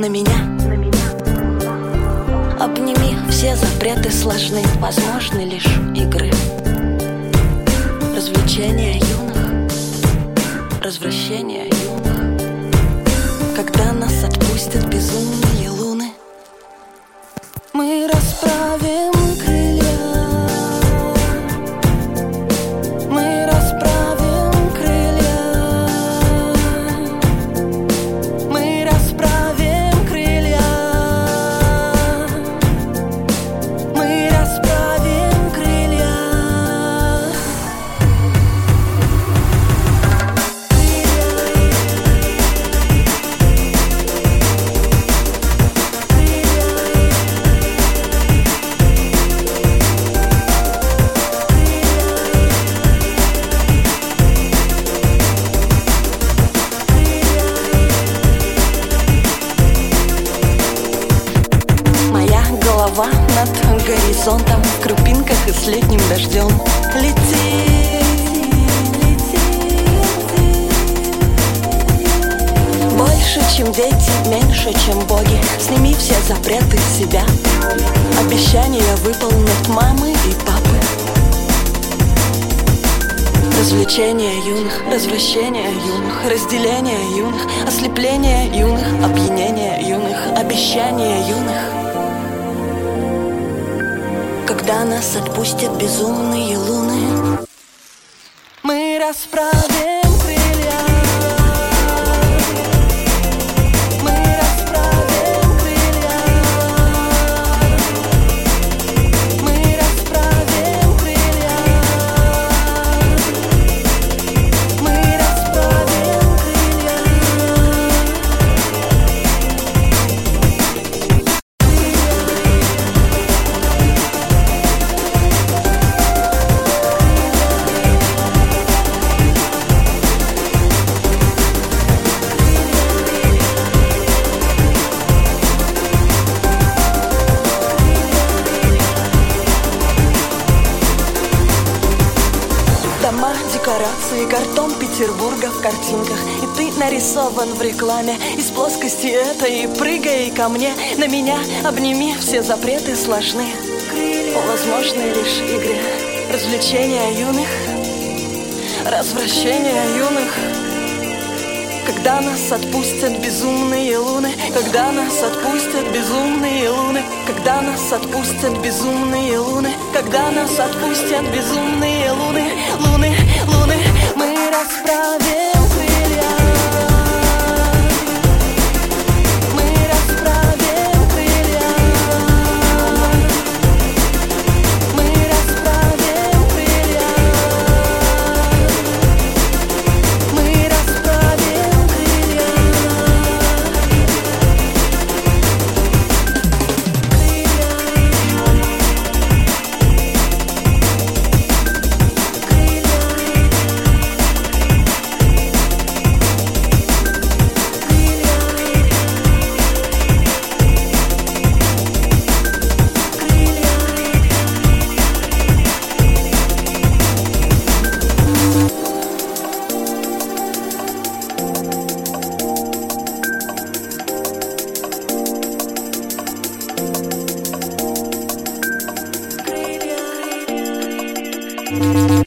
на меня. Обними, все запреты сложны, возможны лишь игры. Развлечения юных, развращения юных. Когда нас отпустят безумные луны, мы расправим крылья. Мы расправим крылья. Мы расправим крылья. Мы расправим крылья. Голова над горизонтом, в крупинках и с летним дождем. Лети, лети, лети. Больше, чем дети, меньше, чем боги. Сними все запреты с себя. Обещания выполнят мамы и папы. Развлечения юных, развращения юных, разделение юных, ослепление юных, опьянение юных, обещания юных. Когда нас отпустят безумные луны, мы расправим крылья. Мы расправим крылья. Мы расправим крылья. Мы расправим крылья. Дома, декорации, картон Петербурга в картинках. И ты нарисован в рекламе из плоскости этой. Прыгай ко мне, на меня обними, все запреты сложны. Возможны лишь игры, развлечения юных, развращения юных. Когда нас отпустят безумные луны, когда нас отпустят безумные луны, когда нас отпустят безумные луны, когда нас отпустят безумные луны, луны, луны, мы расправим крылья. Мы расправим крылья. Мы расправим крылья. Мы расправим крылья. Крылья.